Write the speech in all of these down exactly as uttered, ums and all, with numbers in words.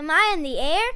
Am I in the air?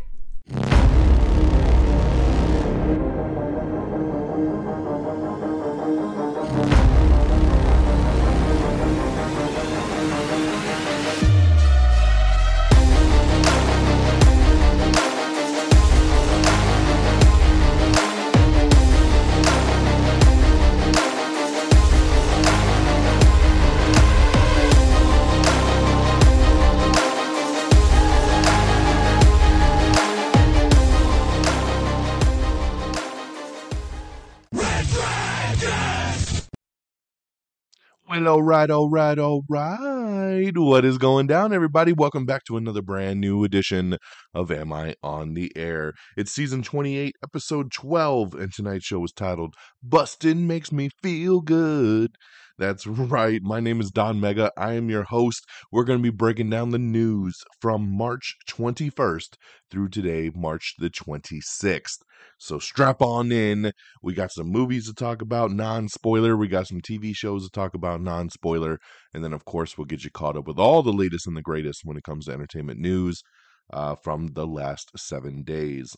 Well, all right, all right, all right. What is going down, everybody? Welcome back to another brand new edition of Am I on the Air? It's season twenty-eight, episode twelve, and tonight's show is titled Bustin' Makes Me Feel Good. That's right. My name is Don Mega. I am your host. We're going to be breaking down the news from March twenty-first through today, March the twenty-sixth. So strap on in. We got some movies to talk about, non-spoiler. We got some T V shows to talk about, non-spoiler. And then, of course, we'll get you caught up with all the latest and the greatest when it comes to entertainment news uh, from the last seven days.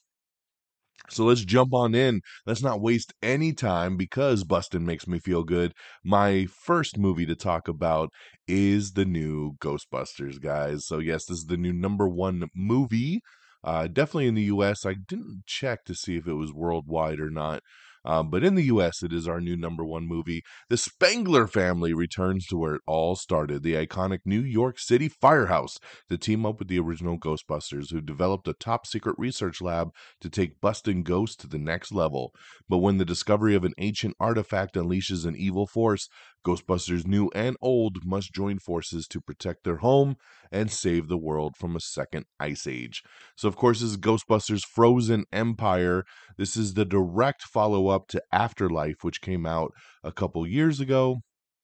So let's jump on in. Let's not waste any time because Bustin' makes me feel good. My first movie to talk about is the new Ghostbusters, guys. So yes, this is the new number one movie. Uh, definitely in the U S. I didn't check to see if it was worldwide or not. Um, but in the U S, it is our new number one movie. The Spengler family returns to where it all started, the iconic New York City firehouse, to team up with the original Ghostbusters, who developed a top-secret research lab to take busting ghosts to the next level. But when the discovery of an ancient artifact unleashes an evil force, Ghostbusters new and old must join forces to protect their home and save the world from a second ice age. So, of course, this is Ghostbusters Frozen Empire. This is the direct follow-up to Afterlife, which came out a couple years ago,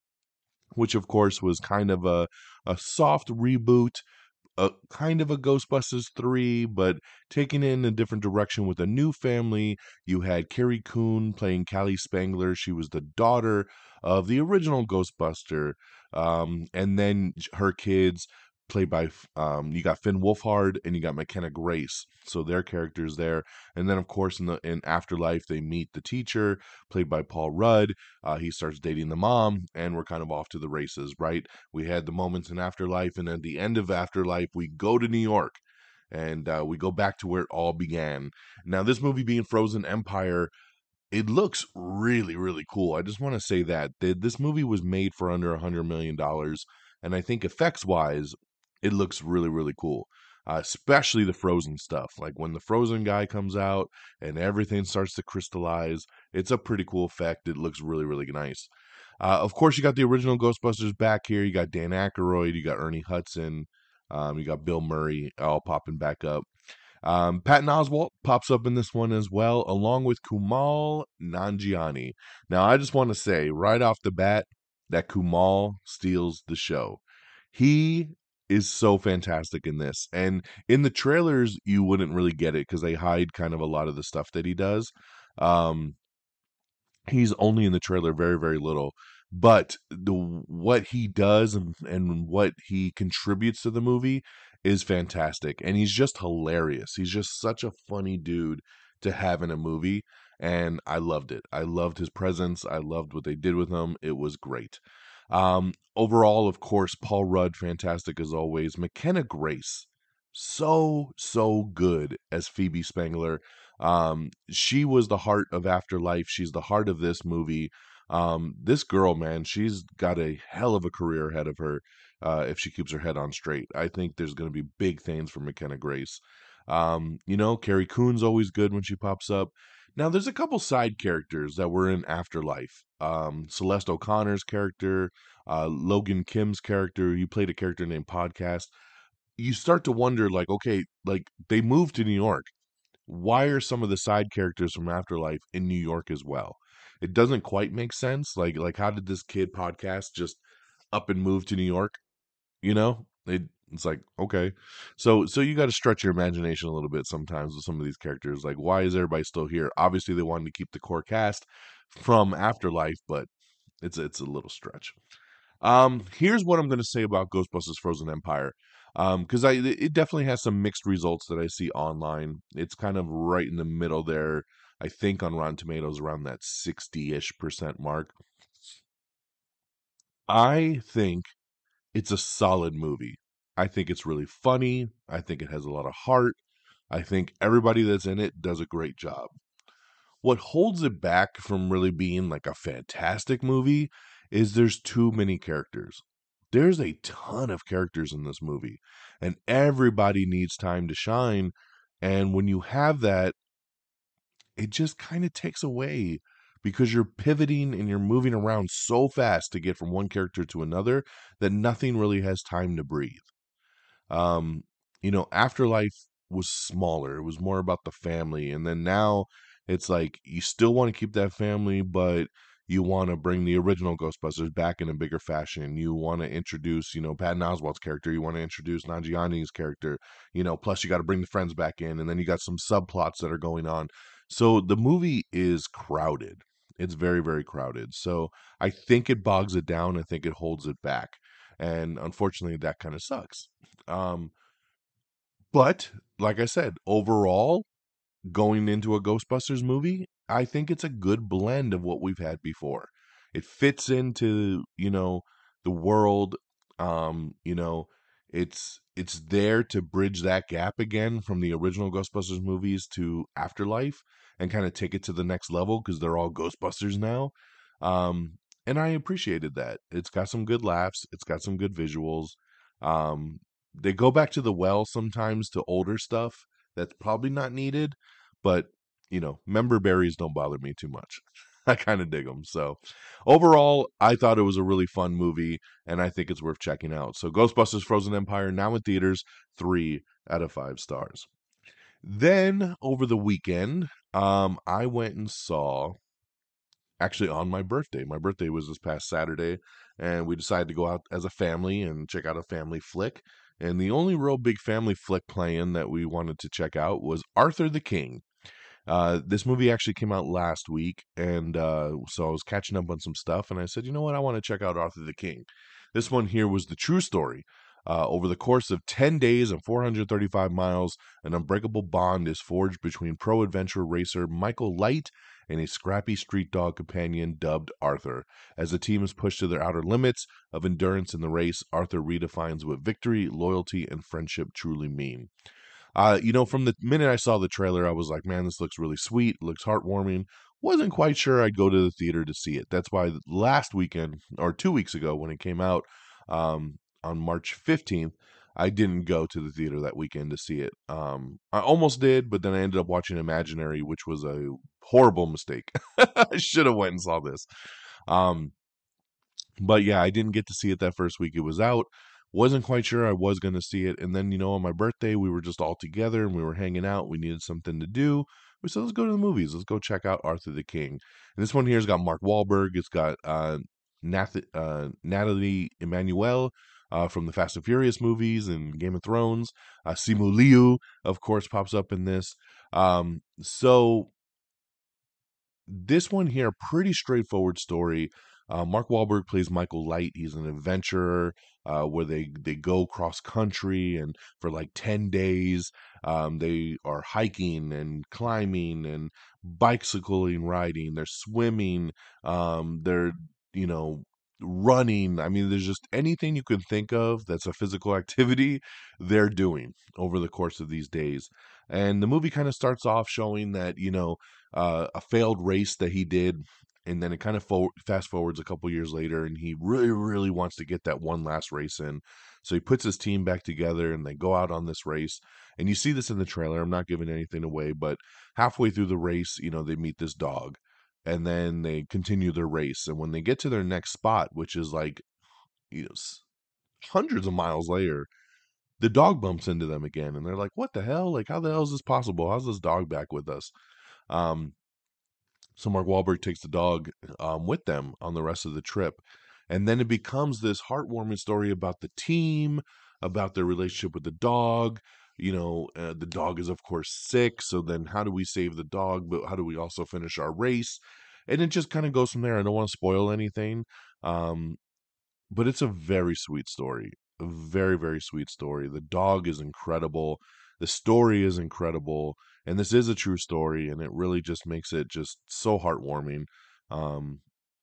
which, of course, was kind of a, a soft reboot, a kind of a Ghostbusters three, but taking it in a different direction with a new family. You had Carrie Coon playing Callie Spengler. She was the daughter of the original Ghostbuster. Um, and then her kids, played by, um, you got Finn Wolfhard and you got McKenna Grace. So their characters there. And then, of course, in the in Afterlife, they meet the teacher, played by Paul Rudd. Uh, he starts dating the mom, and we're kind of off to the races, right? We had the moments in Afterlife, and at the end of Afterlife, we go to New York, and uh, we go back to where it all began. Now, this movie being Frozen Empire, it looks really, really cool. I just want to say that this movie was made for under one hundred million dollars, and I think effects-wise, it looks really, really cool. Uh, especially the Frozen stuff. Like when the Frozen guy comes out and everything starts to crystallize, it's a pretty cool effect. It looks really, really nice. Uh, of course, you got the original Ghostbusters back here. You got Dan Aykroyd, you got Ernie Hudson, um, you got Bill Murray all popping back up. Um, Patton Oswalt pops up in this one as well, along with Kumail Nanjiani. Now, I just want to say right off the bat that Kumail steals the show. He is so fantastic in this. And in the trailers, you wouldn't really get it because they hide kind of a lot of the stuff that he does. Um, he's only in the trailer very, very little. But the what he does and, and what he contributes to the movie is fantastic. And he's just hilarious. He's just such a funny dude to have in a movie. And I loved it. I loved his presence. I loved what they did with him. It was great. Um, overall, of course, Paul Rudd, fantastic as always. McKenna Grace, so, so good as Phoebe Spengler. Um, she was the heart of Afterlife. She's the heart of this movie. Um, this girl, man, she's got a hell of a career ahead of her uh, if she keeps her head on straight. I think there's going to be big things for McKenna Grace. Um, you know, Carrie Coon's always good when she pops up. Now, there's a couple side characters that were in Afterlife. Um, Celeste O'Connor's character, uh, Logan Kim's character. He played a character named Podcast. You start to wonder, like, okay, like they moved to New York. Why are some of the side characters from Afterlife in New York as well? It doesn't quite make sense. Like, like how did this kid Podcast just up and move to New York? You know, it, it's like, okay. So, so you got to stretch your imagination a little bit sometimes with some of these characters. Like, why is everybody still here? Obviously, they wanted to keep the core cast from Afterlife, but it's, it's a little stretch. Um, here's what I'm going to say about Ghostbusters Frozen Empire. Um, because I it definitely has some mixed results that I see online. It's kind of right in the middle there. I think on Rotten Tomatoes around that sixty-ish percent mark. I think it's a solid movie. I think it's really funny. I think it has a lot of heart. I think everybody that's in it does a great job. What holds it back from really being like a fantastic movie is there's too many characters. There's a ton of characters in this movie, and everybody needs time to shine. And when you have that, it just kind of takes away because you're pivoting and you're moving around so fast to get from one character to another that nothing really has time to breathe. Um, you know, Afterlife was smaller. It was more about the family. And then now it's like you still want to keep that family, but you want to bring the original Ghostbusters back in a bigger fashion. You want to introduce, you know, Patton Oswalt's character. You want to introduce Nanjiani's character, you know, plus you got to bring the friends back in. And then you got some subplots that are going on. So the movie is crowded. It's very, very crowded. So I think it bogs it down. I think it holds it back. And unfortunately, that kind of sucks. Um, but like I said, overall, going into a Ghostbusters movie, I think it's a good blend of what we've had before. It fits into, you know, the world. Um, you know, it's it's there to bridge that gap again from the original Ghostbusters movies to Afterlife and kind of take it to the next level because they're all Ghostbusters now. Um, and I appreciated that. It's got some good laughs. It's got some good visuals. Um, they go back to the well sometimes to older stuff that's probably not needed, but you know, member berries don't bother me too much. I kind of dig them. So, overall, I thought it was a really fun movie, and I think it's worth checking out. So, Ghostbusters Frozen Empire now in theaters, three out of five stars. Then over the weekend, um, I went and saw actually on my birthday. My birthday was this past Saturday, and we decided to go out as a family and check out a family flick. And the only real big family flick playing that we wanted to check out was Arthur the King. Uh, this movie actually came out last week, and uh, so I was catching up on some stuff, and I said, you know what, I want to check out Arthur the King. This one here was the true story. Uh, over the course of ten days and four hundred thirty-five miles, an unbreakable bond is forged between pro adventure racer Michael Light and a scrappy street dog companion dubbed Arthur. As the team is pushed to their outer limits of endurance in the race, Arthur redefines what victory, loyalty, and friendship truly mean. Uh, you know, from the minute I saw the trailer, I was like, man, this looks really sweet, looks heartwarming. Wasn't quite sure I'd go to the theater to see it. That's why last weekend, or two weeks ago when it came out um, on March fifteenth, I didn't go to the theater that weekend to see it. Um, I almost did, but then I ended up watching Imaginary, which was a horrible mistake. I should have went and saw this. Um, but yeah, I didn't get to see it that first week it was out. Wasn't quite sure I was going to see it. And then, you know, on my birthday, we were just all together and we were hanging out. We needed something to do. We said, let's go to the movies. Let's go check out Arthur the King. And this one here's got Mark Wahlberg. It's got uh, Nath- uh, Natalie Emmanuel uh, from the Fast and Furious movies and Game of Thrones. Uh, Simu Liu, of course, pops up in this. Um, so this one here, pretty straightforward story. Uh, Mark Wahlberg plays Michael Light. He's an adventurer uh, where they, they go cross country and for like ten days um, they are hiking and climbing and bicycling, riding. They're swimming. Um, they're, you know, running. I mean, there's just anything you can think of that's a physical activity they're doing over the course of these days. And the movie kind of starts off showing that, you know, uh, a failed race that he did, and then it kind of for- fast forwards a couple years later, and he really, really wants to get that one last race in. So he puts his team back together, and they go out on this race. And you see this in the trailer. I'm not giving anything away, but halfway through the race, you know, they meet this dog, and then they continue their race. And when they get to their next spot, which is like, you know, hundreds of miles later, the dog bumps into them again, and they're like, "What the hell? Like, how the hell is this possible? How's this dog back with us?" Um, so Mark Wahlberg takes the dog um, with them on the rest of the trip, and then it becomes this heartwarming story about the team, about their relationship with the dog. You know, uh, the dog is of course sick, so then how do we save the dog? But how do we also finish our race? And it just kind of goes from there. I don't want to spoil anything, um, but it's a very sweet story. A very, very sweet story. The dog is incredible. The story is incredible. And this is a true story, and it really just makes it just so heartwarming. Um,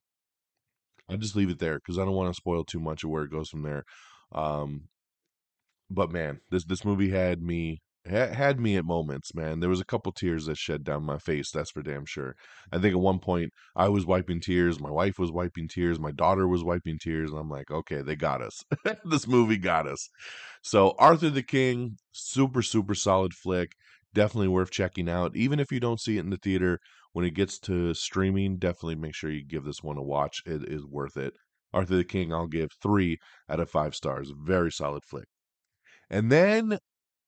I'll just leave it there because I don't want to spoil too much of where it goes from there. Um, but man, this this movie had me ha- had me at moments, man. There was a couple tears that shed down my face, that's for damn sure. I think at one point I was wiping tears, my wife was wiping tears, my daughter was wiping tears, and I'm like, okay, they got us. This movie got us. So Arthur the King, super super solid flick, definitely worth checking out. Even if you don't see it in the theater, when it gets to streaming, definitely make sure you give this one a watch. It is worth it. Arthur the King, I'll give three out of five stars. Very solid flick. And then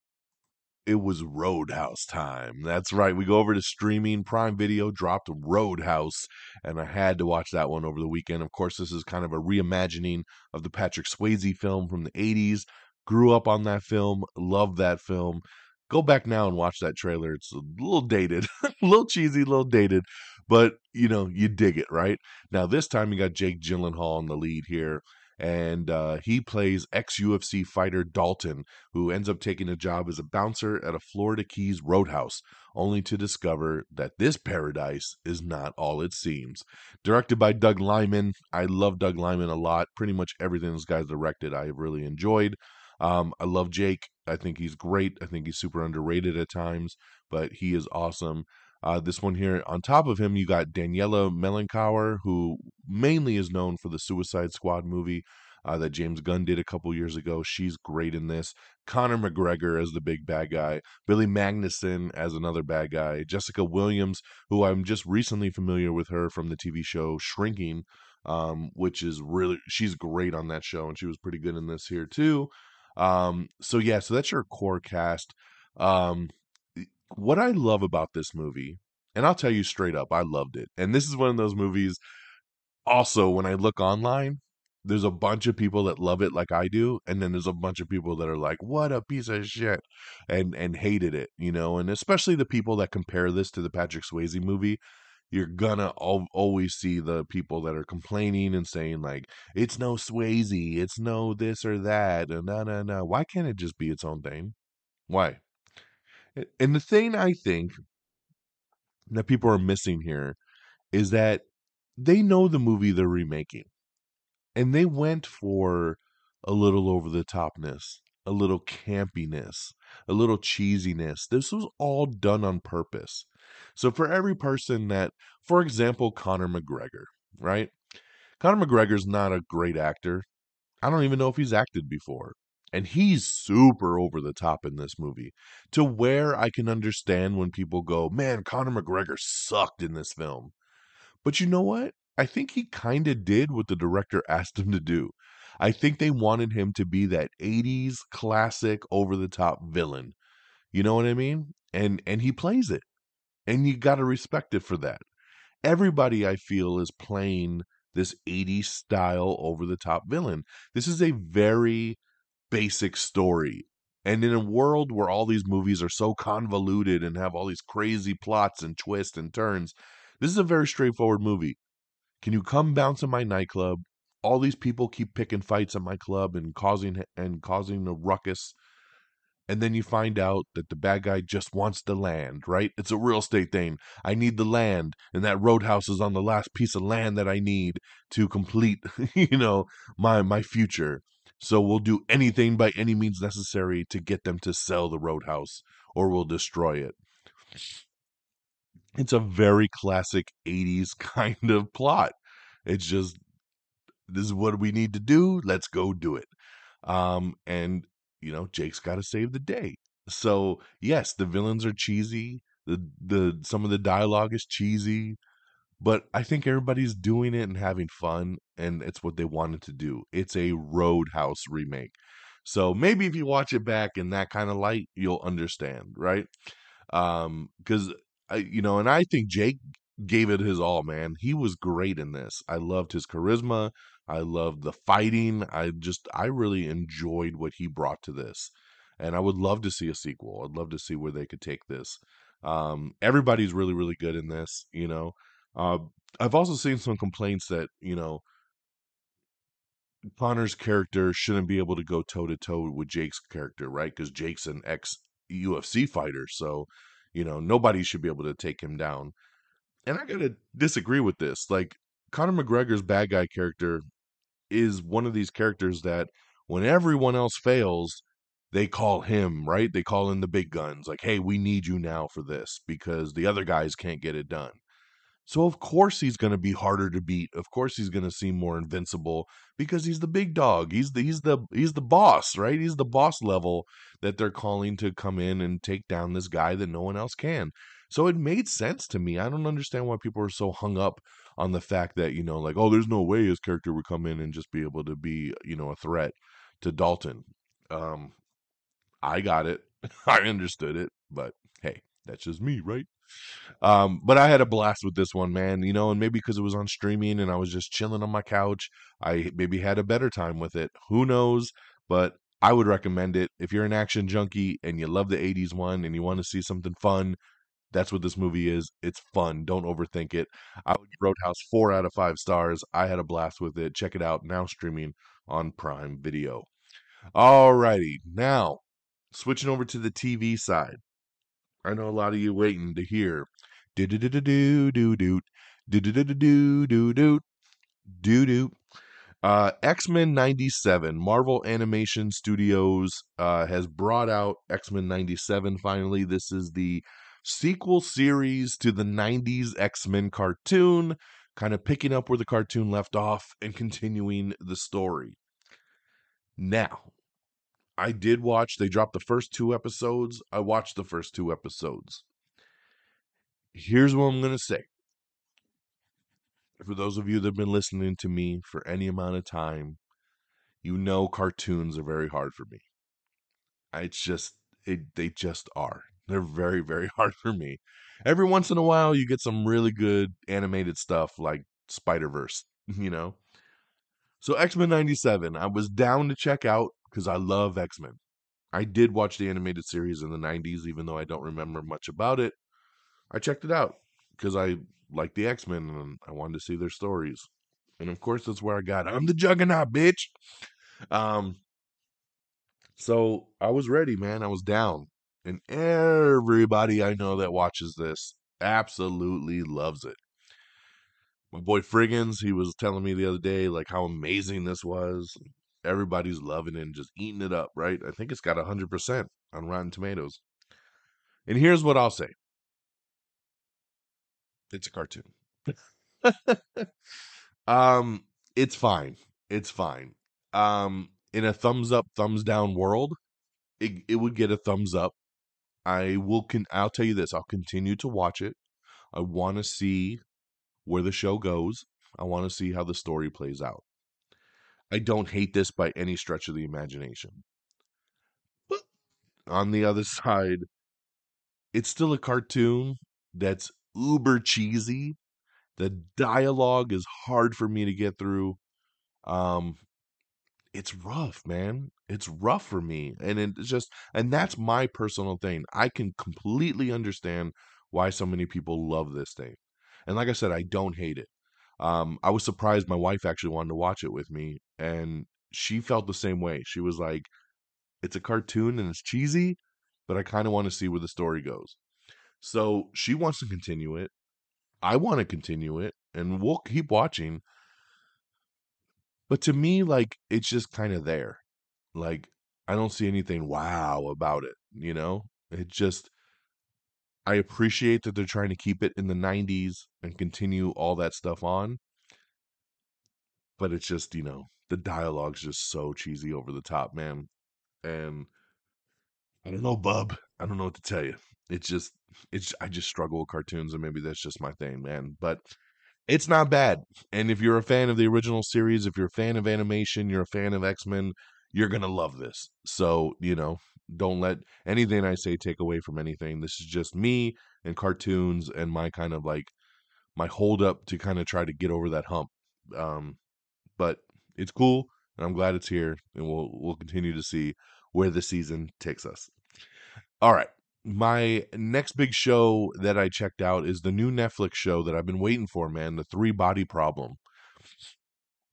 it was Roadhouse time. That's right. We go over to streaming. Prime Video dropped Roadhouse, and I had to watch that one over the weekend. Of course, this is kind of a reimagining of the Patrick Swayze film from the eighties. Grew up on that film, love that film. Go back now and watch that trailer. It's a little dated, a little cheesy, a little dated, but you know, you dig it, right? Now, this time you got Jake Gyllenhaal in the lead here, and uh, he plays ex U F C fighter Dalton, who ends up taking a job as a bouncer at a Florida Keys roadhouse, only to discover that this paradise is not all it seems. Directed by Doug Liman. I love Doug Liman a lot. Pretty much everything this guy's directed, I have really enjoyed. Um, I love Jake. I think he's great. I think he's super underrated at times, but he is awesome. Uh, this one here, on top of him, you got Daniela Melchior, who mainly is known for the Suicide Squad movie uh, that James Gunn did a couple years ago. She's great in this. Conor McGregor as the big bad guy. Billy Magnuson as another bad guy. Jessica Williams, who I'm just recently familiar with her from the T V show Shrinking, um, which is really, she's great on that show, and she was pretty good in this here too. Um, so yeah, so that's your core cast. Um, what I love about this movie, and I'll tell you straight up, I loved it. And this is one of those movies also, when I look online, there's a bunch of people that love it like I do, and then there's a bunch of people that are like, "What a piece of shit," and and hated it, you know. And especially the people that compare this to the Patrick Swayze movie, you're gonna al- always see the people that are complaining and saying like, "It's no Swayze, it's no this or that," and no, no, no. Why can't it just be its own thing? Why? A- And the thing I think that people are missing here is that they know the movie they're remaking. And they went for a little over the topness, a little campiness, a little cheesiness. This was all done on purpose. So for every person that, for example, Conor McGregor, right? Conor McGregor's not a great actor. I don't even know if he's acted before. And he's super over the top in this movie to where I can understand when people go, man, Conor McGregor sucked in this film. But you know what? I think he kind of did what the director asked him to do. I think they wanted him to be that eighties classic over the top villain. You know what I mean? And and he plays it. And you got to respect it for that. Everybody I feel is playing this eighties style over the top villain. This is a very basic story. And in a world where all these movies are so convoluted and have all these crazy plots and twists and turns, this is a very straightforward movie. Can you come bounce in my nightclub? All these people keep picking fights at my club and causing and causing a ruckus. And then you find out that the bad guy just wants the land, right? It's a real estate thing. I need the land, and that roadhouse is on the last piece of land that I need to complete, you know, my my future. So we'll do anything by any means necessary to get them to sell the roadhouse, or we'll destroy it. It's a very classic eighties kind of plot. It's just, this is what we need to do. Let's go do it. Um, and you know, Jake's got to save the day. So yes, the villains are cheesy. The the some of the dialogue is cheesy, but I think everybody's doing it and having fun, and it's what they wanted to do. It's a Roadhouse remake. So maybe if you watch it back in that kind of light, you'll understand, right? Um, because I, you know, and I think Jake gave it his all, man. He was great in this. I loved his charisma. I loved the fighting. I just, I really enjoyed what he brought to this, and I would love to see a sequel. I'd love to see where they could take this. Um, everybody's really, really good in this. You know, uh, I've also seen some complaints that you know Connor's character shouldn't be able to go toe to toe with Jake's character, right? Because Jake's an ex U F C fighter, so you know nobody should be able to take him down. And I gotta disagree with this. Like Conor McGregor's bad guy character is one of these characters that when everyone else fails, they call him, right? They call in the big guns, like, hey, we need you now for this because the other guys can't get it done. So of course he's going to be harder to beat. Of course he's going to seem more invincible because he's the big dog. He's the he's the he's the boss, right? He's the boss level that they're calling to come in and take down this guy that no one else can. So it made sense to me. I don't understand why people are so hung up on the fact that, you know, like, oh, there's no way his character would come in and just be able to be, you know, a threat to Dalton. Um, I got it. I understood it, but hey, that's just me, right? Um, but I had a blast with this one, man. You know, and maybe because it was on streaming and I was just chilling on my couch, I maybe had a better time with it. Who knows? But I would recommend it if you're an action junkie and you love the eighties one and you want to see something fun. That's what this movie is. It's fun. Don't overthink it. I would give Roadhouse four out of five stars. I had a blast with it. Check it out now, streaming on Prime Video. Alrighty, now switching over to the T V side. I know a lot of you waiting to hear do do do do do do do do do do do do do do do. Uh, X-Men ninety-seven, Marvel Animation Studios uh, has brought out X-Men ninety-seven finally. This is the sequel series to the nineties X-Men cartoon, kind of picking up where the cartoon left off and continuing the story. Now, I did watch, they dropped the first two episodes. I watched the first two episodes. Here's what I'm going to say. For those of you that have been listening to me for any amount of time, you know cartoons are very hard for me. It's just, it, they just are. They're very, very hard for me. Every once in a while, you get some really good animated stuff like Spider-Verse, you know? So X-Men ninety-seven, I was down to check out because I love X-Men. I did watch the animated series in the nineties, even though I don't remember much about it. I checked it out because I like the X-Men and I wanted to see their stories. And of course, that's where I got I'm the Juggernaut, bitch. Um, so I was ready, man. I was down. And everybody I know that watches this absolutely loves it. My boy Friggins, he was telling me the other day, like, how amazing this was. Everybody's loving it and just eating it up, right? I think it's got one hundred percent on Rotten Tomatoes. And here's what I'll say. It's a cartoon. um, it's fine. It's fine. Um, in a thumbs up, thumbs down world, it it would get a thumbs up. I will con I'll tell you this, I'll continue to watch it. I want to see where the show goes. I want to see how the story plays out. I don't hate this by any stretch of the imagination. But on the other side, it's still a cartoon that's uber cheesy. The dialogue is hard for me to get through. Um, it's rough, man. It's rough for me. And it's just, and that's my personal thing. I can completely understand why so many people love this thing. And like I said, I don't hate it. Um, I was surprised my wife actually wanted to watch it with me, and she felt the same way. She was like, it's a cartoon and it's cheesy, but I kind of want to see where the story goes. So she wants to continue it. I want to continue it, and we'll keep watching. But to me, like, it's just kind of there. Like, I don't see anything wow about it, you know? It just, I appreciate that they're trying to keep it in the nineties and continue all that stuff on. But it's just, you know, the dialogue's just so cheesy over the top, man. And I don't know, bub. I don't know what to tell you. It's just, it's, I just struggle with cartoons, and maybe that's just my thing, man. But it's not bad. And if you're a fan of the original series, if you're a fan of animation, you're a fan of X-Men, you're going to love this. So, you know, don't let anything I say take away from anything. This is just me and cartoons and my kind of like my hold up to kind of try to get over that hump. Um, but it's cool, and I'm glad it's here, and we'll we'll continue to see where the season takes us. All right. My next big show that I checked out is the new Netflix show that I've been waiting for, man, The Three Body Problem.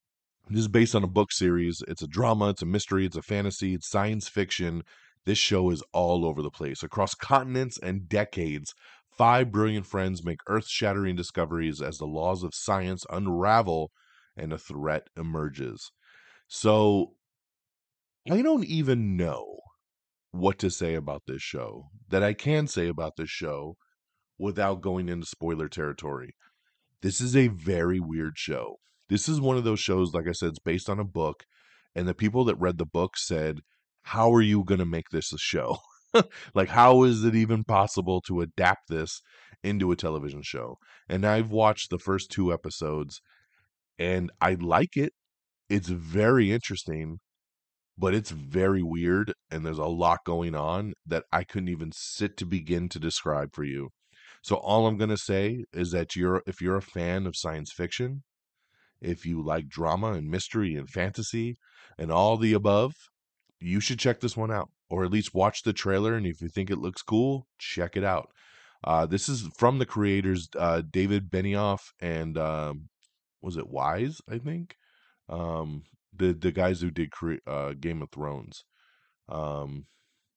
This is based on a book series. It's a drama, it's a mystery, it's a fantasy, it's science fiction. This show is all over the place. Across continents and decades, five brilliant friends make earth shattering discoveries as the laws of science unravel and a threat emerges. So, I don't even know what to say about this show that I can say about this show without going into spoiler territory. This is a very weird show. This is one of those shows, like I said, it's based on a book, and the people that read the book said, how are you going to make this a show? Like, how is it even possible to adapt this into a television show? And I've watched the first two episodes, and I like it. It's very interesting, but it's very weird, and there's a lot going on that I couldn't even sit to begin to describe for you. So all I'm going to say is that you're if you're a fan of science fiction, if you like drama and mystery and fantasy and all the above, you should check this one out, or at least watch the trailer. And if you think it looks cool, check it out. Uh, this is from the creators uh, David Benioff and um, was it Wise? I think um, the the guys who did cre- uh, Game of Thrones. Um,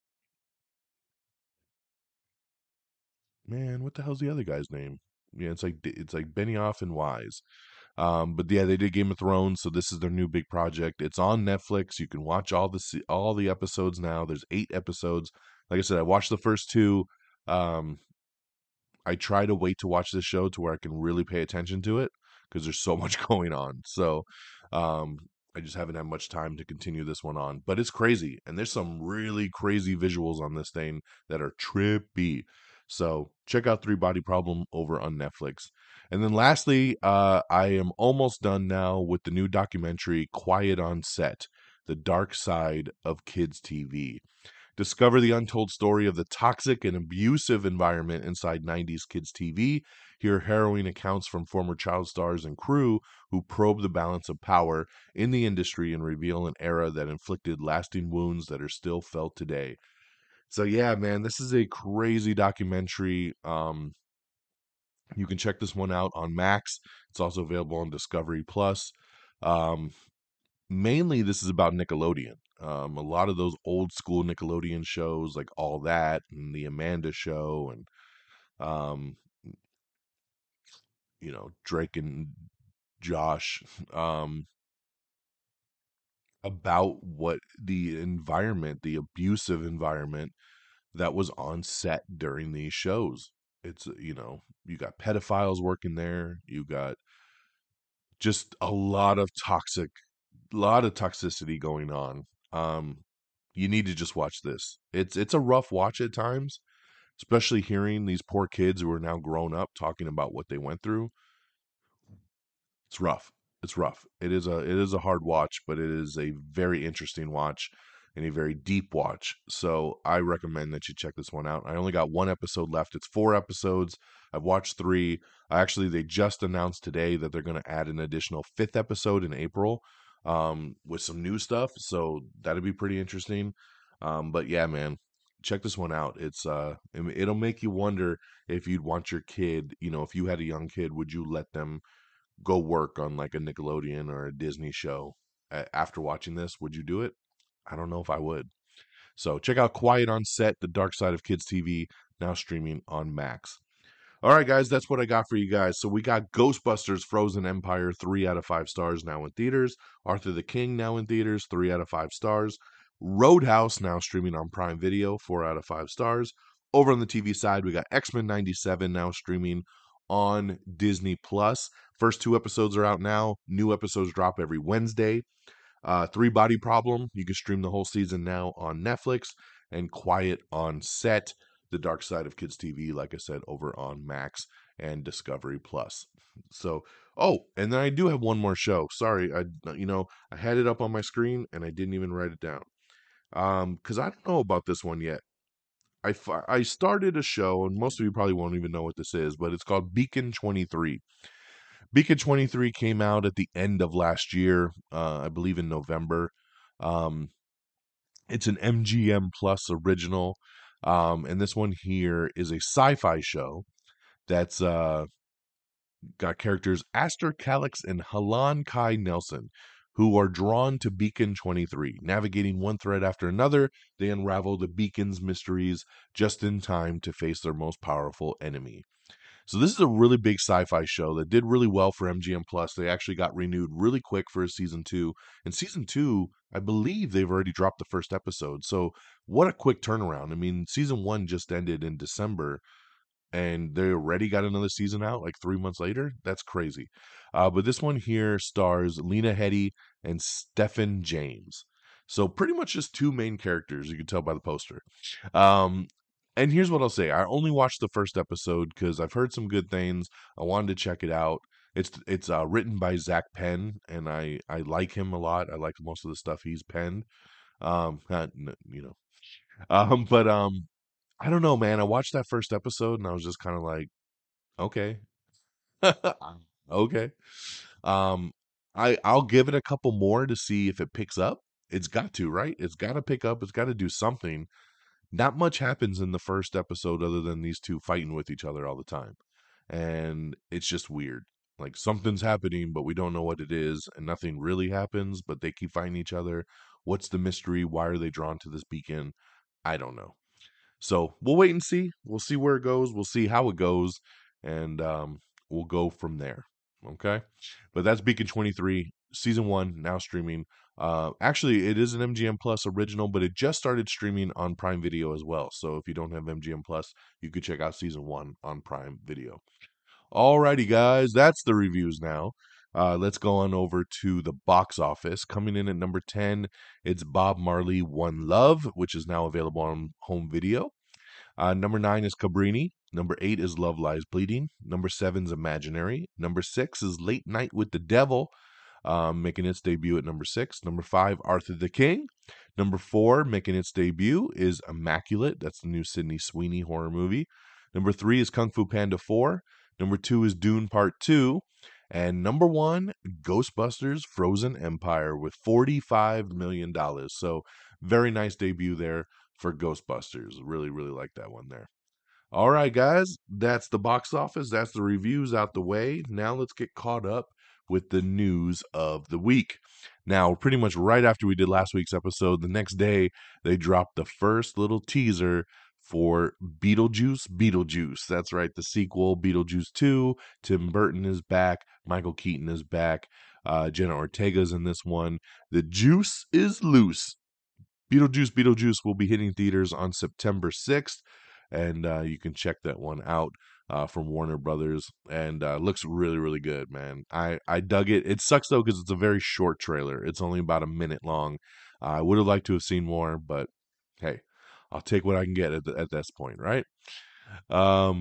man, what the hell's the other guy's name? Yeah, it's like it's like Benioff and Wise. Um, but yeah, they did Game of Thrones, so this is their new big project. It's on Netflix. You can watch all the se- all the episodes now. There's eight episodes. Like I said, I watched the first two. Um, I try to wait to watch this show to where I can really pay attention to it because there's so much going on. So, um, I just haven't had much time to continue this one on. But it's crazy, and there's some really crazy visuals on this thing that are trippy. So check out Three Body Problem over on Netflix. And then lastly, uh, I am almost done now with the new documentary Quiet on Set: The Dark Side of Kids T V. Discover the untold story of the toxic and abusive environment inside nineties kids T V. Hear harrowing accounts from former child stars and crew who probe the balance of power in the industry and reveal an era that inflicted lasting wounds that are still felt today. So yeah, man, this is a crazy documentary. Um, you can check this one out on Max. It's also available on Discovery Plus. Um, Mainly this is about Nickelodeon. Um, a lot of those old school Nickelodeon shows like All That and The Amanda Show and um, you know, Drake and Josh, um, about what the environment, the abusive environment that was on set during these shows. It's, you know, you got pedophiles working there, you got just a lot of toxic lot of toxicity going on. Um, you need to just watch this. It's it's a rough watch at times, especially hearing these poor kids who are now grown up talking about what they went through. It's rough. It's rough. It is a it is a hard watch, but it is a very interesting watch and a very deep watch. So I recommend that you check this one out. I only got one episode left. It's four episodes. I've watched three. Actually, they just announced today that they're going to add an additional fifth episode in April um, with some new stuff. So that'd be pretty interesting. Um, but yeah, man, check this one out. It's uh, it- it'll make you wonder if you'd want your kid. You know, if you had a young kid, would you let them go work on like a Nickelodeon or a Disney show a- after watching this? Would you do it? I don't know if I would. So check out Quiet on Set: The Dark Side of Kids T V, now streaming on Max. All right, guys, that's what I got for you guys. So we got Ghostbusters Frozen Empire, three out of five stars now in theaters. Arthur the King now in theaters, three out of five stars. Roadhouse now streaming on Prime Video, four out of five stars. Over on the T V side, we got X Men ninety-seven now streaming on Disney Plus. First two episodes are out now. New episodes drop every Wednesday. Uh, Three Body Problem, you can stream the whole season now on Netflix. And Quiet on Set: The Dark Side of Kids T V, like I said, over on Max and Discovery Plus. So, oh, and then I do have one more show. Sorry, I you know I had it up on my screen and I didn't even write it down. Um, because I don't know about this one yet. I, I started a show, and most of you probably won't even know what this is, but it's called Beacon twenty-three. Beacon twenty-three came out at the end of last year, uh, I believe in November. Um, it's an M G M Plus original, um, and this one here is a sci-fi show that's uh, got characters Aster Calix and Halan Kai Nelson, who are drawn to Beacon twenty-three. Navigating one threat after another, they unravel the Beacon's mysteries just in time to face their most powerful enemy. So this is a really big sci-fi show that did really well for M G M Plus. They actually got renewed really quick for season two. And season two, I believe they've already dropped the first episode. So what a quick turnaround. I mean, season one just ended in December, and they already got another season out like three months later. That's crazy. Uh, but this one here stars Lena Headey and Stephen James. So pretty much just two main characters, you can tell by the poster. Um, and here's what I'll say: I only watched the first episode because I've heard some good things. I wanted to check it out. It's it's uh, written by Zach Penn, and I I like him a lot. I like most of the stuff he's penned. Um, uh, you know, um, but um, I don't know, man. I watched that first episode and I was just kind of like, okay, okay. Um, I I'll give it a couple more to see if it picks up. It's got to, right? It's got to pick up. It's got to do something. Not much happens in the first episode other than these two fighting with each other all the time, and it's just weird. Like something's happening, but we don't know what it is, and nothing really happens. But they keep fighting each other. What's the mystery? Why are they drawn to this beacon? I don't know. So we'll wait and see. We'll see where it goes. We'll see how it goes, and um, we'll go from there. Okay, but that's Beacon twenty-three, season one, now streaming. Uh, actually, it is an M G M Plus original, but it just started streaming on Prime Video as well. So if you don't have M G M Plus, you could check out season one on Prime Video. Alrighty, guys, that's the reviews now. Uh, let's go on over to the box office. Coming in at number ten, it's Bob Marley One Love, which is now available on home video. Uh, number nine is Cabrini. Number eight is Love Lies Bleeding. Number seven is Imaginary. Number six is Late Night with the Devil, um, making its debut at number six. Number five, Arthur the King. Number four, making its debut, is Immaculate. That's the new Sydney Sweeney horror movie. Number three is Kung Fu Panda four. Number two is Dune Part two. And number one, Ghostbusters Frozen Empire with forty-five million dollars. So very nice debut there for Ghostbusters. Really, really like that one there. All right, guys, that's the box office. That's the reviews out the way. Now let's get caught up with the news of the week. Now, pretty much right after we did last week's episode, the next day, they dropped the first little teaser for Beetlejuice, Beetlejuice. That's right, the sequel, Beetlejuice two. Tim Burton is back. Michael Keaton is back. Uh, Jenna Ortega's in this one. The juice is loose. Beetlejuice, Beetlejuice will be hitting theaters on September sixth, and uh, you can check that one out uh, from Warner Brothers, and uh, looks really, really good, man. I, I dug it. It sucks, though, because it's a very short trailer. It's only about a minute long. Uh, I would have liked to have seen more, but hey, I'll take what I can get at, the, at this point, right? Um,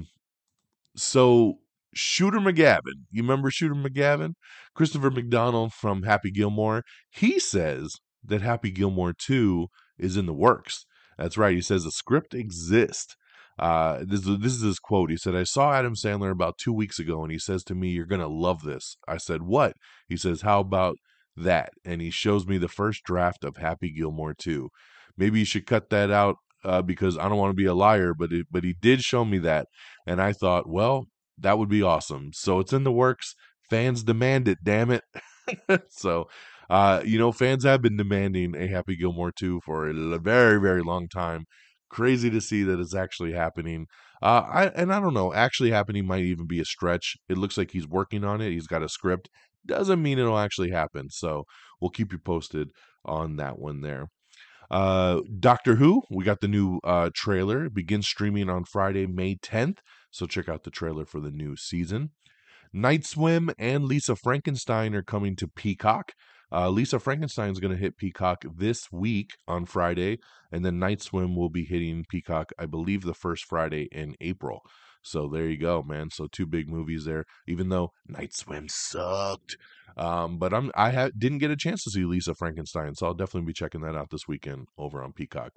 so Shooter McGavin, you remember Shooter McGavin? Christopher McDonald from Happy Gilmore. He says that Happy Gilmore two is in the works. That's right. He says the script exists. Uh, this, this is his quote. He said, I saw Adam Sandler about two weeks ago, and he says to me, you're going to love this. I said, what? He says, how about that? And he shows me the first draft of Happy Gilmore two. Maybe you should cut that out uh, because I don't want to be a liar, but it, but he did show me that. And I thought, well, that would be awesome. So it's in the works. Fans demand it, damn it. So, uh, you know, fans have been demanding a Happy Gilmore two for a very, very long time. Crazy to see that it's actually happening. Uh, I and I don't know, actually happening might even be a stretch. It looks like he's working on it. He's got a script. Doesn't mean it'll actually happen. So we'll keep you posted on that one there. Uh, Doctor Who, we got the new uh, trailer. It begins streaming on Friday, May tenth. So check out the trailer for the new season. Night Swim and Lisa Frankenstein are coming to Peacock. Uh, Lisa Frankenstein is going to hit Peacock this week on Friday, and then Night Swim will be hitting Peacock, I believe, the first Friday in April. So there you go, man. So two big movies there. Even though Night Swim sucked, um, but I'm I ha- didn't get a chance to see Lisa Frankenstein, so I'll definitely be checking that out this weekend over on Peacock.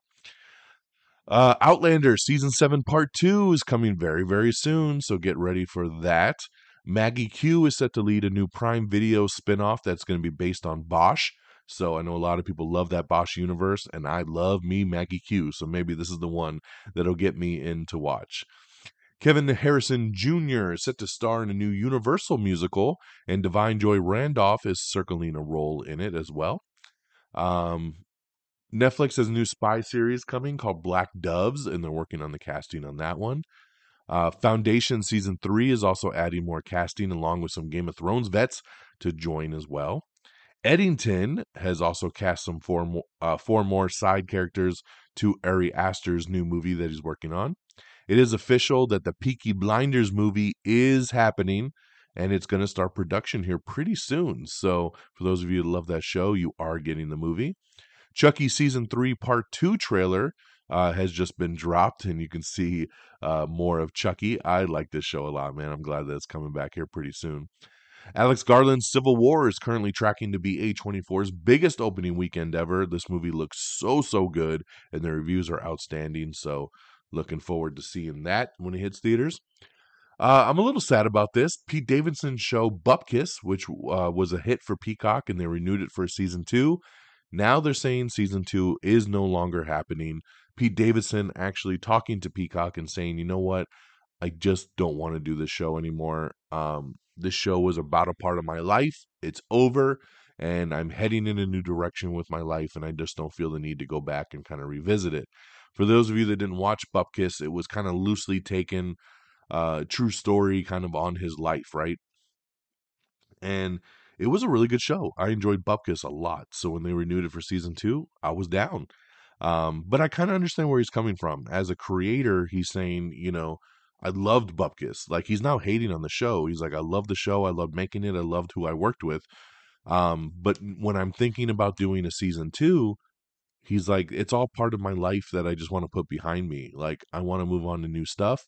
Uh, Outlander season seven part two is coming very, very soon, so get ready for that. Maggie Q is set to lead a new Prime Video spinoff that's going to be based on Bosch. So I know a lot of people love that Bosch universe, and I love me Maggie Q. So maybe this is the one that'll get me in to watch. Kevin Harrison Junior is set to star in a new Universal musical, and Divine Joy Randolph is circling a role in it as well. Um, Netflix has a new spy series coming called Black Doves, and they're working on the casting on that one. Uh, Foundation Season three is also adding more casting along with some Game of Thrones vets to join as well. Eddington has also cast some four more, uh, four more side characters to Ari Aster's new movie that he's working on. It is official that the Peaky Blinders movie is happening, and it's going to start production here pretty soon. So for those of you that love that show, you are getting the movie. Chucky Season three Part two trailer uh, has just been dropped, and you can see uh, more of Chucky. I like this show a lot, man. I'm glad that it's coming back here pretty soon. Alex Garland's Civil War is currently tracking to be A twenty-four's biggest opening weekend ever. This movie looks so, so good, and the reviews are outstanding. So, looking forward to seeing that when it hits theaters. Uh, I'm a little sad about this. Pete Davidson's show Bupkis, which uh, was a hit for Peacock, and they renewed it for season two. Now they're saying season two is no longer happening. Pete Davidson actually talking to Peacock and saying, you know what? I just don't want to do this show anymore. Um, this show was about a part of my life. It's over, and I'm heading in a new direction with my life, and I just don't feel the need to go back and kind of revisit it. For those of you that didn't watch Bupkis, it was kind of loosely taken, uh, true story kind of on his life, right? And it was a really good show. I enjoyed Bupkis a lot. So when they renewed it for season two, I was down. Um, but I kind of understand where he's coming from. As a creator, he's saying, you know, I loved Bupkis. Like, he's now hating on the show. He's like, I love the show. I loved making it. I loved who I worked with. Um, but when I'm thinking about doing a season two, he's like, it's all part of my life that I just want to put behind me. Like, I want to move on to new stuff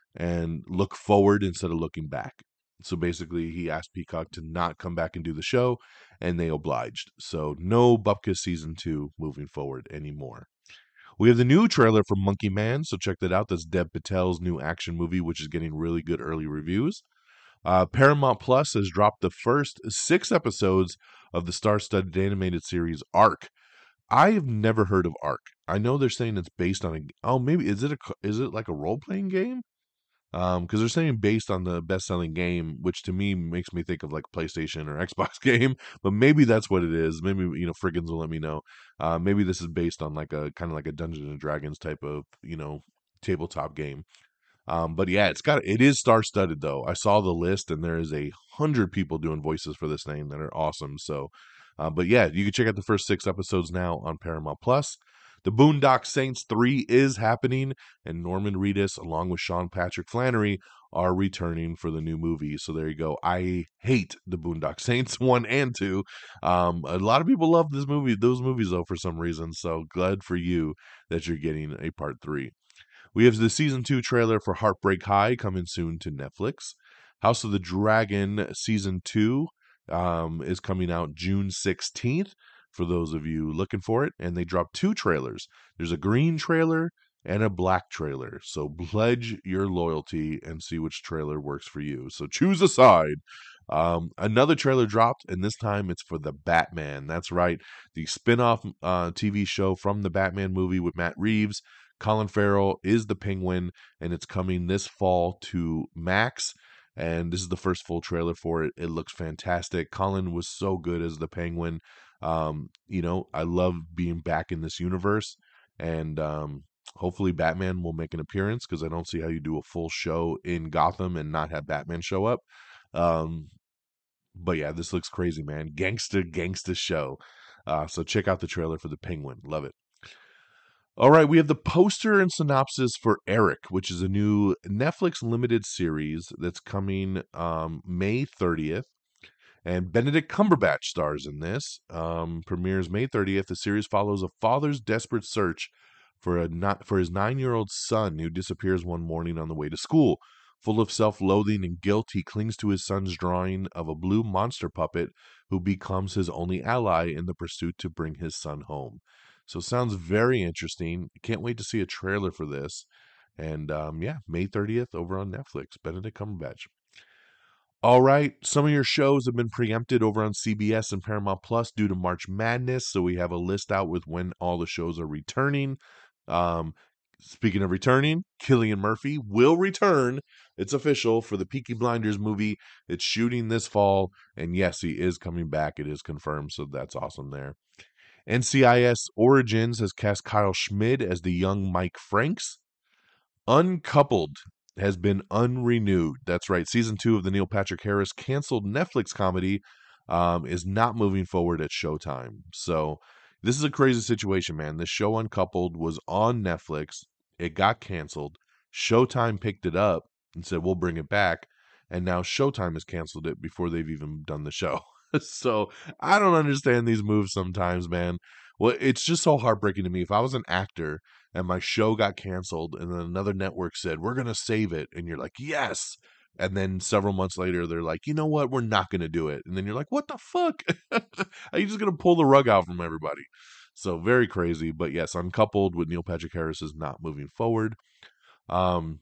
and look forward instead of looking back. So basically, he asked Peacock to not come back and do the show, and they obliged. So no Bupkis season two moving forward anymore. We have the new trailer for Monkey Man, so check that out. That's Dev Patel's new action movie, which is getting really good early reviews. Uh, Paramount Plus has dropped the first six episodes of the star-studded animated series Ark. I have never heard of Ark. I know they're saying it's based on a. Oh, maybe is it a? Is it like a role-playing game? Um, because they're saying based on the best-selling game, which to me makes me think of like PlayStation or Xbox game, but maybe that's what it is. Maybe, you know, Friggins will let me know. Uh, maybe this is based on like a kind of like a Dungeons and Dragons type of, you know, tabletop game. Um, but yeah, it's got it is star-studded though. I saw the list, and there is a hundred people doing voices for this thing that are awesome. So, uh, but yeah, you can check out the first six episodes now on Paramount Plus. The Boondock Saints three is happening, and Norman Reedus, along with Sean Patrick Flannery, are returning for the new movie. So there you go. I hate the Boondock Saints one and two. Um, a lot of people love this movie, those movies though, for some reason. So glad for you that you're getting a part three. We have the season two trailer for Heartbreak High coming soon to Netflix. House of the Dragon season two um, is coming out June sixteenth for those of you looking for it. And they dropped two trailers. There's a green trailer and a black trailer. So pledge your loyalty and see which trailer works for you. So choose a side. Um, another trailer dropped, and this time it's for The Batman. That's right, the spin-off uh, T V show from the Batman movie with Matt Reeves. Colin Farrell is the Penguin, and it's coming this fall to Max. And this is the first full trailer for it. It looks fantastic. Colin was so good as the Penguin. Um, you know, I love being back in this universe, and um, hopefully Batman will make an appearance, because I don't see how you do a full show in Gotham and not have Batman show up. Um, but yeah, this looks crazy, man. Gangsta, gangsta show. Uh, so check out the trailer for the Penguin. Love it. All right, we have the poster and synopsis for Eric, which is a new Netflix limited series that's coming um, May thirtieth. And Benedict Cumberbatch stars in this. Um, premieres May thirtieth. The series follows a father's desperate search for a not, for his nine-year-old son who disappears one morning on the way to school. Full of self-loathing and guilt, he clings to his son's drawing of a blue monster puppet who becomes his only ally in the pursuit to bring his son home. So it sounds very interesting. Can't wait to see a trailer for this. And um, yeah, May thirtieth over on Netflix. Benedict Cumberbatch. All right, some of your shows have been preempted over on C B S and Paramount Plus due to March Madness, so we have a list out with when all the shows are returning. Um, Speaking of returning, Cillian Murphy will return. It's official for the Peaky Blinders movie. It's shooting this fall, and yes, he is coming back. It is confirmed, so that's awesome there. N C I S Origins has cast Kyle Schmid as the young Mike Franks. Uncoupled has been unrenewed. That's right. Season two of the Neil Patrick Harris canceled Netflix comedy um, is not moving forward at Showtime. So this is a crazy situation, man. This show Uncoupled was on Netflix. It got canceled. Showtime picked it up and said, we'll bring it back. And now Showtime has canceled it before they've even done the show. So I don't understand these moves sometimes, man. Well, it's just so heartbreaking to me. If I was an actor and my show got canceled and then another network said, we're going to save it. And you're like, yes. And then several months later, they're like, you know what? We're not going to do it. And then you're like, what the fuck? Are you just going to pull the rug out from everybody? So very crazy. But yes, Uncoupled with Neil Patrick Harris is not moving forward. Um,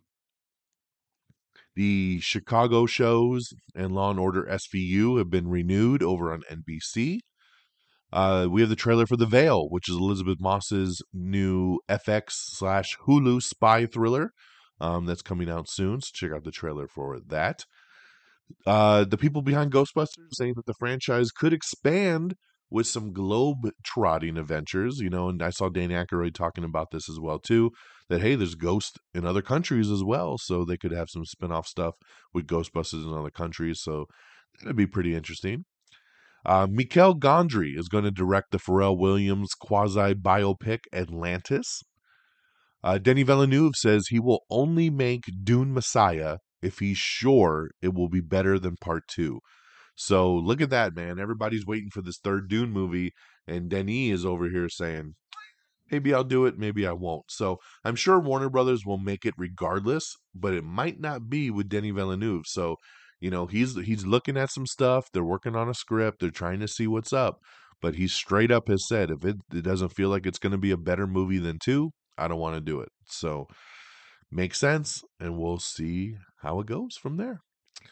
the Chicago shows and Law and Order S V U have been renewed over on N B C. Uh, we have the trailer for The Veil, which is Elizabeth Moss's new F X slash Hulu spy thriller um, that's coming out soon. So check out the trailer for that. Uh, the people behind Ghostbusters saying that the franchise could expand with some globe-trotting adventures, you know, and I saw Dan Aykroyd talking about this as well, too, that, hey, there's ghosts in other countries as well, so they could have some spin-off stuff with Ghostbusters in other countries, so that'd be pretty interesting. Uh, Mikel Gondry is going to direct the Pharrell Williams quasi-biopic Atlantis. Uh, Denis Villeneuve says he will only make Dune Messiah if he's sure it will be better than part two. So look at that, man. Everybody's waiting for this third Dune movie, and Denis is over here saying, maybe I'll do it, maybe I won't. So I'm sure Warner Brothers will make it regardless, but it might not be with Denis Villeneuve. So, you know, he's he's looking at some stuff. They're working on a script. They're trying to see what's up. But he straight up has said, if it, it doesn't feel like it's going to be a better movie than two, I don't want to do it. So makes sense, and we'll see how it goes from there.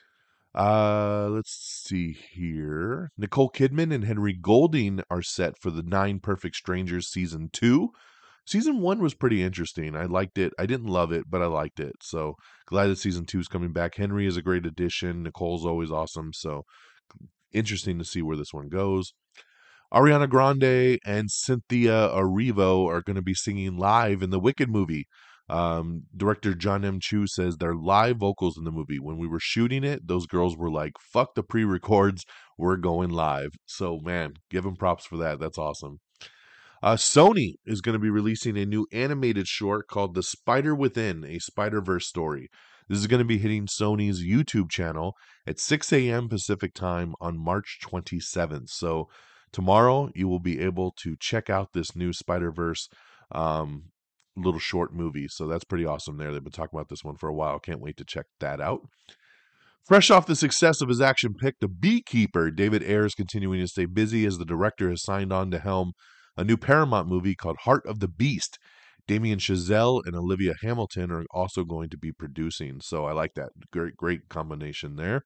Uh, let's see here. Nicole Kidman and Henry Golding are set for the Nine Perfect Strangers season two. Season one was pretty interesting. I liked it. I didn't love it, but I liked it. So glad that season two is coming back. Henry is a great addition. Nicole's always awesome. So interesting to see where this one goes. Ariana Grande and Cynthia Erivo are going to be singing live in the Wicked movie. Um, director John M. Chu says they're live vocals in the movie. When we were shooting it, those girls were like, fuck the pre-records, we're going live. So, man, give them props for that. That's awesome. Uh, Sony is going to be releasing a new animated short called The Spider Within, a Spider-Verse story. This is going to be hitting Sony's YouTube channel at six a.m. Pacific time on March twenty-seventh. So tomorrow you will be able to check out this new Spider-Verse um, little short movie. So that's pretty awesome there. They've been talking about this one for a while. Can't wait to check that out. Fresh off the success of his action pick, The Beekeeper, David Ayer is continuing to stay busy as the director has signed on to helm a new Paramount movie called Heart of the Beast. Damien Chazelle and Olivia Hamilton are also going to be producing. So I like that. Great, great combination there.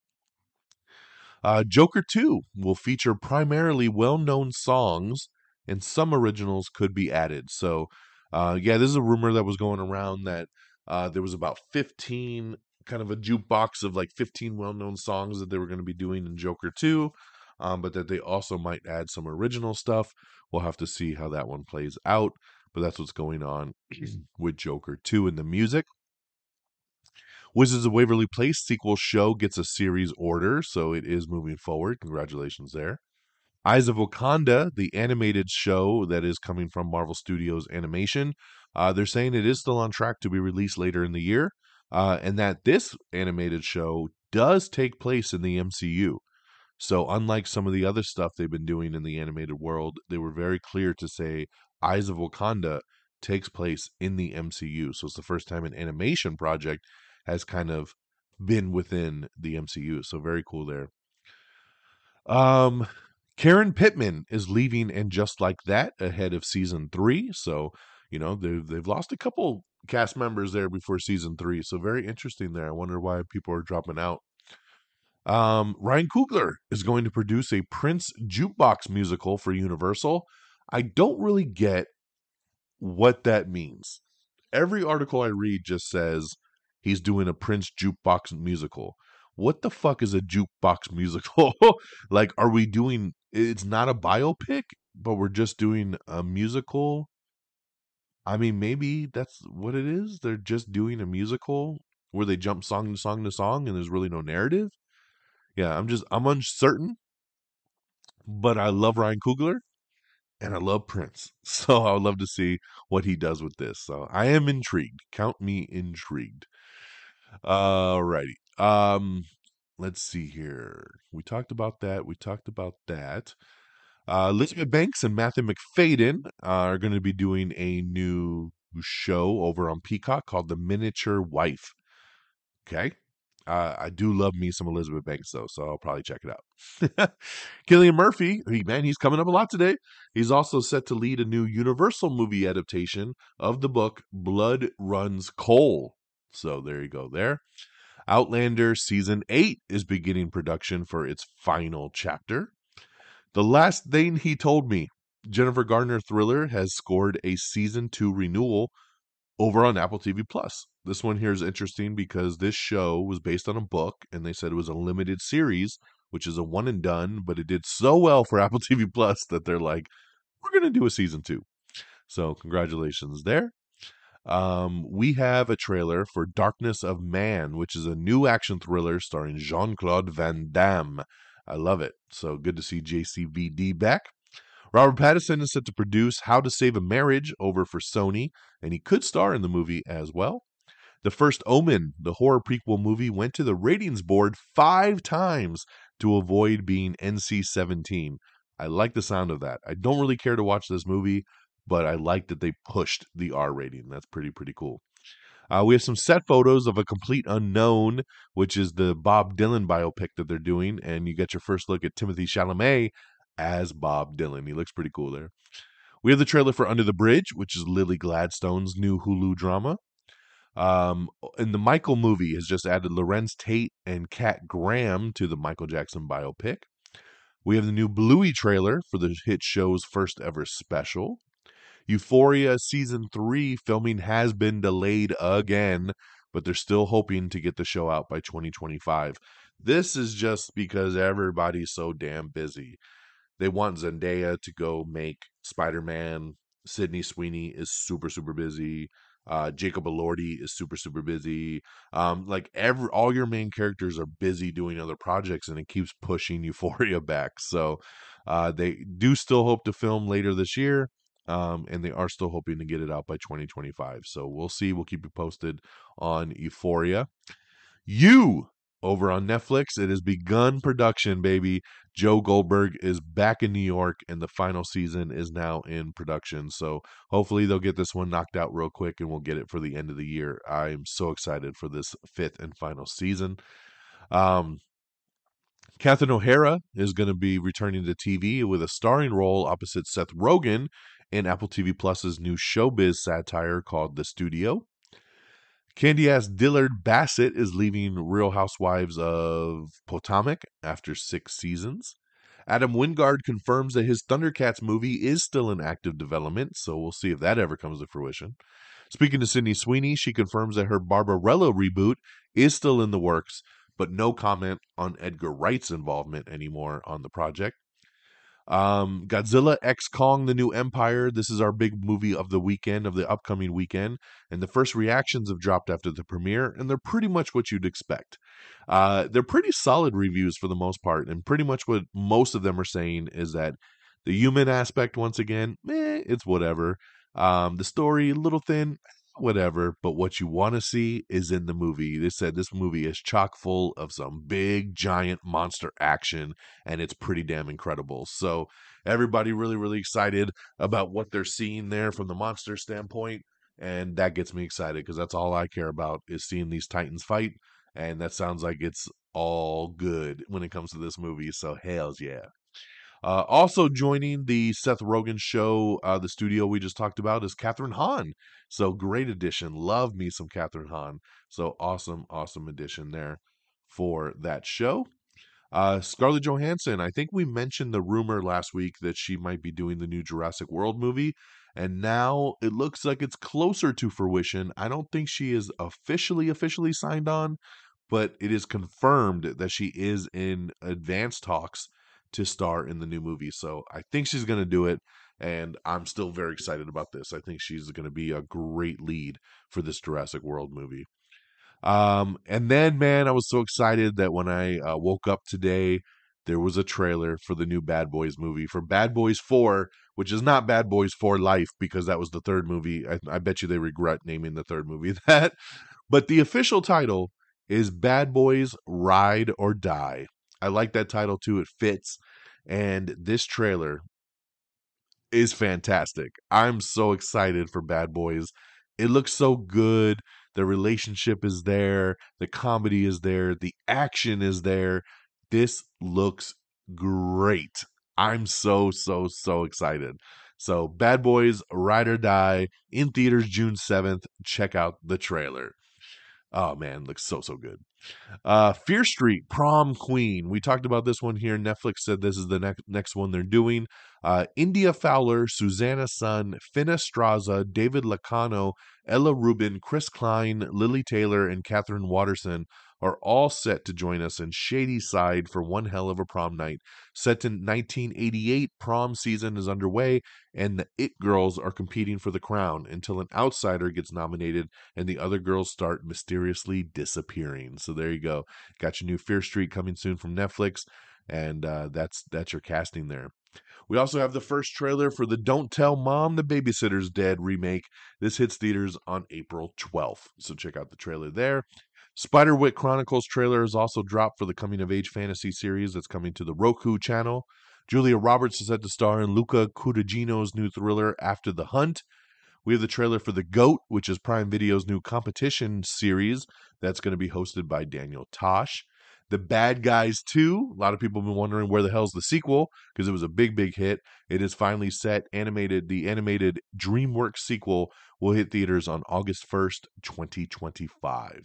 Uh, Joker two will feature primarily well-known songs, and some originals could be added. So, uh, yeah, this is a rumor that was going around that uh, there was about fifteen, kind of a jukebox of like fifteen well-known songs that they were going to be doing in Joker two, um, but that they also might add some original stuff. We'll have to see how that one plays out, but that's what's going on with Joker two in the music. Wizards of Waverly Place sequel show gets a series order, so it is moving forward. Congratulations there. Eyes of Wakanda, the animated show that is coming from Marvel Studios Animation, uh, they're saying it is still on track to be released later in the year, uh, and that this animated show does take place in the M C U. So, unlike some of the other stuff they've been doing in the animated world, they were very clear to say Eyes of Wakanda takes place in the M C U. So, it's the first time an animation project has kind of been within the M C U. So, very cool there. Um, Karen Pittman is leaving, and just like that, ahead of season three. So, you know, they've, they've lost a couple cast members there before season three. So, very interesting there. I wonder why people are dropping out. Um, Ryan Coogler is going to produce a Prince jukebox musical for Universal. I don't really get what that means. Every article I read just says he's doing a Prince jukebox musical. What the fuck is a jukebox musical? Like, are we doing? It's not a biopic, but we're just doing a musical. I mean, maybe that's what it is. They're just doing a musical where they jump song to song to song, and there's really no narrative. Yeah, I'm just I'm uncertain, but I love Ryan Coogler and I love Prince, so I would love to see what he does with this. So I am intrigued. Count me intrigued. Alrighty. Um, let's see here. We talked about that. We talked about that. Uh, Elizabeth Banks and Matthew McFadden are going to be doing a new show over on Peacock called The Miniature Wife. Okay. Uh, I do love me some Elizabeth Banks, though, so I'll probably check it out. Killian Murphy, he, man, he's coming up a lot today. He's also set to lead a new Universal movie adaptation of the book Blood Runs Coal. So there you go there. Outlander Season eight is beginning production for its final chapter. The Last Thing He Told Me, Jennifer Garner thriller, has scored a Season two renewal over on Apple T V Plus. This one here is interesting because this show was based on a book, and they said it was a limited series, which is a one and done, but it did so well for Apple T V Plus that they're like, we're going to do a season two. So, congratulations there. Um, we have a trailer for Darkness of Man, which is a new action thriller starring Jean Claude Van Damme. I love it. So, good to see J C V D back. Robert Pattinson is set to produce How to Save a Marriage over for Sony, and he could star in the movie as well. The First Omen, the horror prequel movie, went to the ratings board five times to avoid being N C seventeen. I like the sound of that. I don't really care to watch this movie, but I like that they pushed the R rating. That's pretty, pretty cool. Uh, we have some set photos of A Complete Unknown, which is the Bob Dylan biopic that they're doing, and you get your first look at Timothy Chalamet as Bob Dylan. He looks pretty cool there. We have the trailer for Under the Bridge, which is Lily Gladstone's new Hulu drama. Um, and the Michael movie has just added Lorenz Tate and Kat Graham to the Michael Jackson biopic. We have the new Bluey trailer for the hit show's first ever special. Euphoria season three filming has been delayed again, but they're still hoping to get the show out by twenty twenty-five. This is just because everybody's so damn busy. They want Zendaya to go make Spider-Man. Sydney Sweeney is super, super busy. Uh, Jacob Elordi is super, super busy. Um, like every all your main characters are busy doing other projects, and it keeps pushing Euphoria back. So uh, they do still hope to film later this year, um, and they are still hoping to get it out by twenty twenty-five. So we'll see. We'll keep you posted on Euphoria. You over on Netflix, it has begun production, baby. Joe Goldberg is back in New York, and the final season is now in production. So hopefully they'll get this one knocked out real quick, and we'll get it for the end of the year. I am so excited for this fifth and final season. Um, Catherine O'Hara is going to be returning to T V with a starring role opposite Seth Rogen in Apple T V Plus's new showbiz satire called The Studio. Candy ass Dillard Bassett is leaving Real Housewives of Potomac after six seasons. Adam Wingard confirms that his Thundercats movie is still in active development, so we'll see if that ever comes to fruition. Speaking to Sydney Sweeney, she confirms that her Barbarella reboot is still in the works, but no comment on Edgar Wright's involvement anymore on the project. Um, Godzilla X Kong: The New Empire. This is our big movie of the weekend, of the upcoming weekend, and the first reactions have dropped after the premiere, and they're pretty much what you'd expect. Uh, they're pretty solid reviews for the most part, and pretty much what most of them are saying is that the human aspect, once again, eh, it's whatever. Um, the story, a little thin, whatever, but what you want to see is in the movie. They said this movie is chock full of some big, giant monster action, and it's pretty damn incredible. So, everybody really, really excited about what they're seeing there from the monster standpoint, and that gets me excited because that's all I care about is seeing these Titans fight, and that sounds like it's all good when it comes to this movie. So, hells yeah. Uh, also joining the Seth Rogen show, uh, the studio we just talked about, is Catherine Hahn. So great addition. Love me some Catherine Hahn. So awesome, awesome addition there for that show. Uh, Scarlett Johansson, I think we mentioned the rumor last week that she might be doing the new Jurassic World movie, and now it looks like it's closer to fruition. I don't think she is officially officially signed on, but it is confirmed that she is in advanced talks to star in the new movie. So I think she's going to do it, and I'm still very excited about this. I think she's going to be a great lead for this Jurassic World movie. Um, and then, man, I was so excited that when I uh, woke up today, there was a trailer for the new Bad Boys movie for Bad Boys four, which is not Bad Boys for Life because that was the third movie. I, I bet you they regret naming the third movie that. But the official title is Bad Boys Ride or Die. I like that title too. It fits. And this trailer is fantastic. I'm so excited for Bad Boys. It looks so good. The relationship is there. The comedy is there. The action is there. This looks great. I'm so, so, so excited. So, Bad Boys Ride or Die in theaters June seventh. Check out the trailer. Oh, man, looks so, so good. Uh, Fear Street, Prom Queen. We talked about this one here. Netflix said this is the next next one they're doing. Uh, India Fowler, Susanna Sun, Finna Straza, David Lacano, Ella Rubin, Chris Klein, Lily Taylor, and Catherine Watterson are all set to join us in Shady Side for one hell of a prom night. Set in nineteen eighty-eight, prom season is underway, and the It Girls are competing for the crown until an outsider gets nominated and the other girls start mysteriously disappearing. So there you go. Got your new Fear Street coming soon from Netflix, and uh, that's that's your casting there. We also have the first trailer for the Don't Tell Mom the Babysitter's Dead remake. This hits theaters on April twelfth, so check out the trailer there. Spiderwick Chronicles trailer is also dropped for the coming of age fantasy series that's coming to the Roku channel. Julia Roberts is set to star in Luca Cudagino's new thriller After the Hunt. We have the trailer for The Goat, which is Prime Video's new competition series that's going to be hosted by Daniel Tosh. The Bad Guys two, a lot of people have been wondering where the hell's the sequel because it was a big, big hit. It is finally set. Animated, the animated DreamWorks sequel will hit theaters on August first, twenty twenty-five.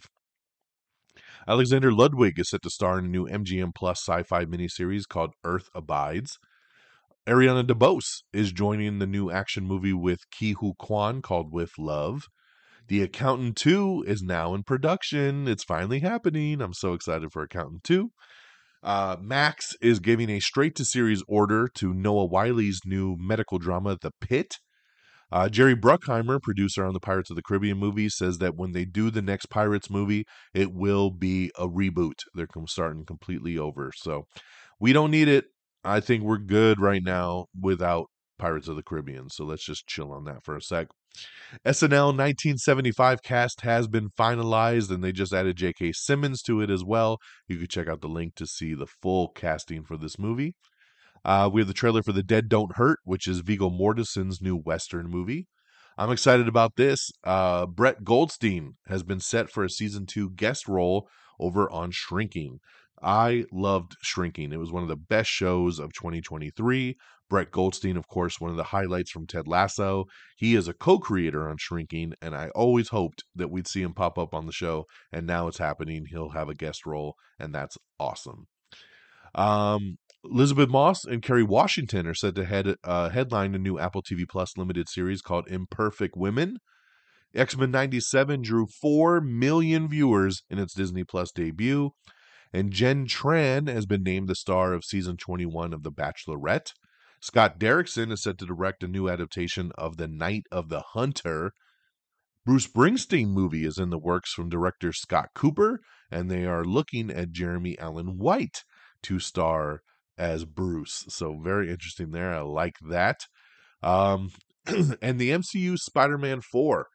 Alexander Ludwig is set to star in a new M G M Plus sci-fi miniseries called Earth Abides. Ariana DeBose is joining the new action movie with Ke Huy Quan called With Love. The Accountant two is now in production. It's finally happening. I'm so excited for Accountant two. Uh, Max is giving a straight-to-series order to Noah Wiley's new medical drama, The Pit. Uh, Jerry Bruckheimer, producer on the Pirates of the Caribbean movie, says that when they do the next Pirates movie, it will be a reboot. They're starting completely over. So we don't need it. I think we're good right now without Pirates of the Caribbean. So let's just chill on that for a sec. S N L nineteen seventy-five cast has been finalized, and they just added J K. Simmons to it as well. You can check out the link to see the full casting for this movie. Uh, we have the trailer for The Dead Don't Hurt, which is Viggo Mortensen's new Western movie. I'm excited about this. Uh, Brett Goldstein has been set for a season two guest role over on Shrinking. I loved Shrinking. It was one of the best shows of twenty twenty-three. Brett Goldstein, of course, one of the highlights from Ted Lasso. He is a co-creator on Shrinking, and I always hoped that we'd see him pop up on the show, and now it's happening. He'll have a guest role, and that's awesome. Um, Elizabeth Moss and Kerry Washington are set to head uh, headline a new Apple T V Plus limited series called Imperfect Women. X-Men ninety-seven drew four million viewers in its Disney Plus debut. And Jen Tran has been named the star of season twenty-one of The Bachelorette. Scott Derrickson is set to direct a new adaptation of The Night of the Hunter. Bruce Springsteen movie is in the works from director Scott Cooper, and they are looking at Jeremy Allen White to star as Bruce. So very interesting there. I like that. Um, and the M C U Spider-Man four.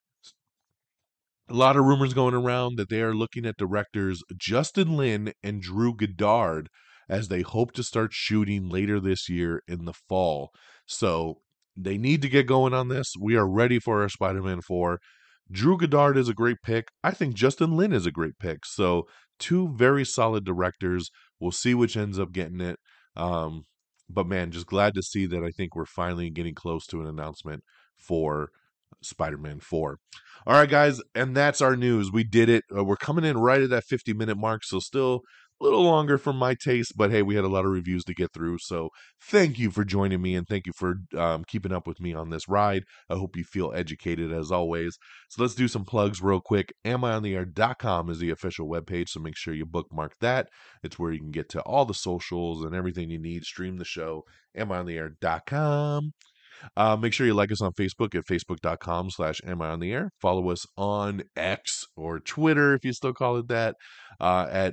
A lot of rumors going around that they are looking at directors Justin Lin and Drew Goddard as they hope to start shooting later this year in the fall. So they need to get going on this. We are ready for our Spider-Man four. Drew Goddard is a great pick. I think Justin Lin is a great pick. So two very solid directors. We'll see which ends up getting it. Um, but man, just glad to see that I think we're finally getting close to an announcement for Spider-Man four. All right, guys, and that's our news. We did it. Uh, we're coming in right at that fifty minute mark, so still A little longer for my taste, but hey, we had a lot of reviews to get through. So thank you for joining me and thank you for um, keeping up with me on this ride. I hope you feel educated as always. So let's do some plugs real quick. am I on the air dot com is the official webpage, so make sure you bookmark that. It's where you can get to all the socials and everything you need. Stream the show. am I on the air dot com. Uh, make sure you like us on Facebook at facebook.com slash am I on the air. Follow us on X or Twitter, if you still call it that, uh, at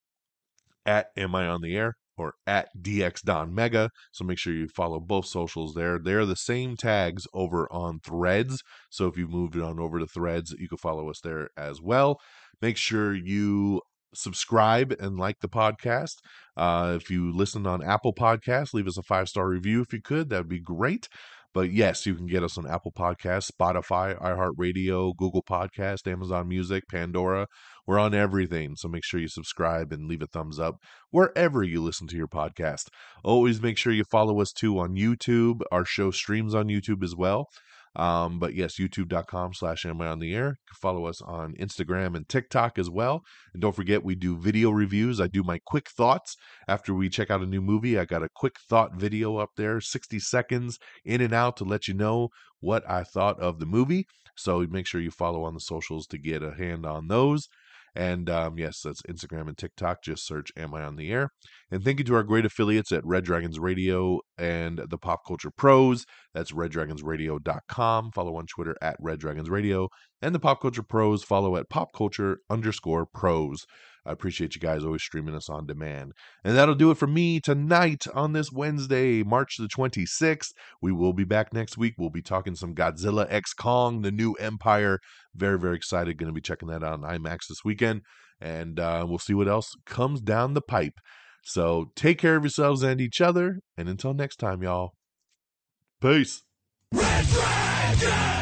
at Am I on the Air or at D X Don Mega. So make sure you follow both socials there. They're the same tags over on Threads. So if you've moved it on over to Threads, you can follow us there as well. Make sure you subscribe and like the podcast. Uh, if you listen on Apple Podcasts, leave us a five star review if you could. That would be great. But yes, you can get us on Apple Podcasts, Spotify, iHeartRadio, Google Podcast, Amazon Music, Pandora. We're on everything. So make sure you subscribe and leave a thumbs up wherever you listen to your podcast. Always make sure you follow us too on YouTube. Our show streams on YouTube as well. Um, but yes, youtube.com slash am I on the air. Follow us on Instagram and TikTok as well. And don't forget, we do video reviews. I do my quick thoughts after we check out a new movie. I got a quick thought video up there, sixty seconds in and out to let you know what I thought of the movie. So make sure you follow on the socials to get a hand on those. And um, yes, that's Instagram and TikTok. Just search Am I on the Air? And thank you to our great affiliates at Red Dragons Radio and the Pop Culture Pros. That's red dragons radio dot com. Follow on Twitter at Red Dragons Radio. And the Pop Culture Pros follow at Pop Culture underscore pros. I appreciate you guys always streaming us on demand. And that'll do it for me tonight on this Wednesday, March the twenty-sixth. We will be back next week. We'll be talking some Godzilla X Kong, the new Empire. Very, very excited. Going to be checking that out on IMAX this weekend. And uh, we'll see what else comes down the pipe. So take care of yourselves and each other. And until next time, y'all. Peace. Red Dragon!